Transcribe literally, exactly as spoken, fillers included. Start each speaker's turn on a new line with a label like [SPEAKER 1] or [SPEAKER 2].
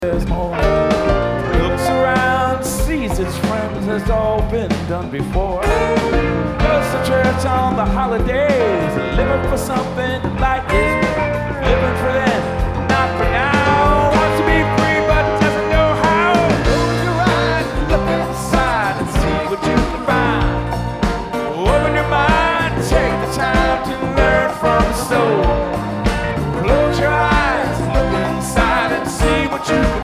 [SPEAKER 1] there's more. Looks around, sees its friends, has all been done before. Goes to church on the holidays, living for something like it.